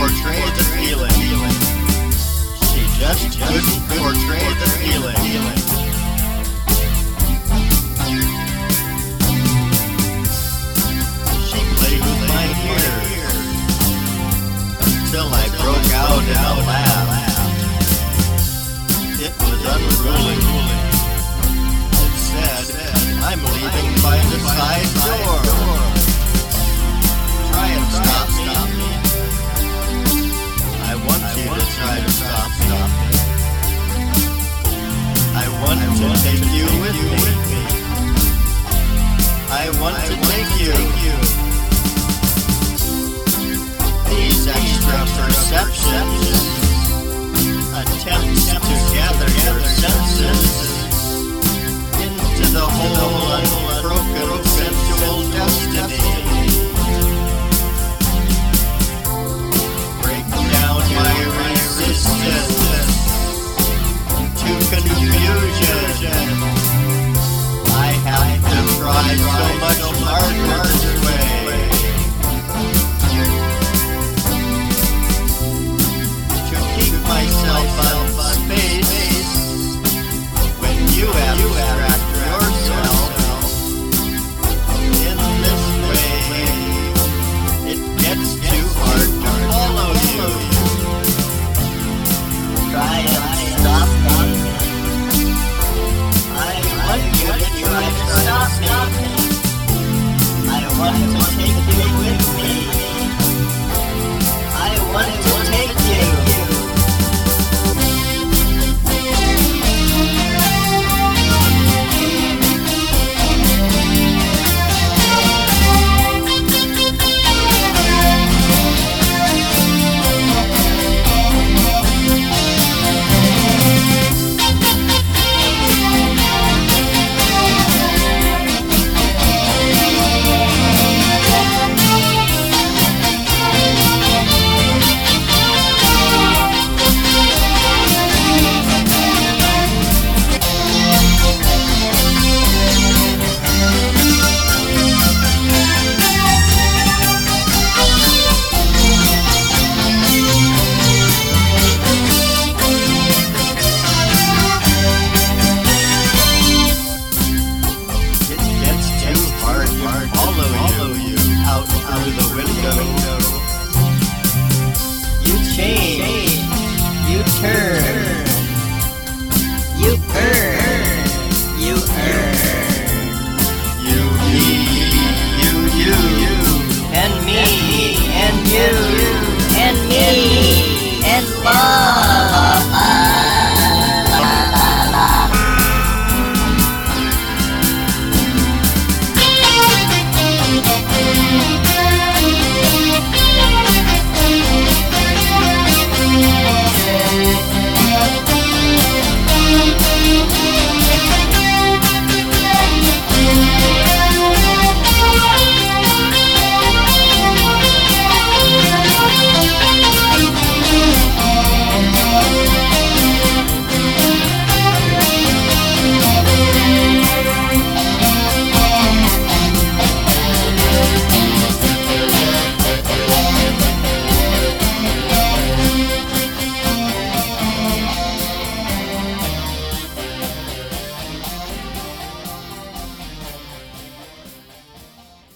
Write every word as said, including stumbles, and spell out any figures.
portray the feeling. She just couldn't portray the feeling. She played with my ears until I broke out in a laugh. It was unruly. It said, "I'm leaving by the side door. Try and stop me. I want you to try to stop me. I want to take you with me. I want to take you." These extra perceptions, attempts to gather your senses into the whole unbroken sensual destiny, break down my resistance to confusion. I have to try so much harder this way. Myself on space when you abstract yourself in this way. It gets too hard to follow you. Try and stop me. I want you to try to stop me. I want to take you with me. I want to take you. And me, and me, and love.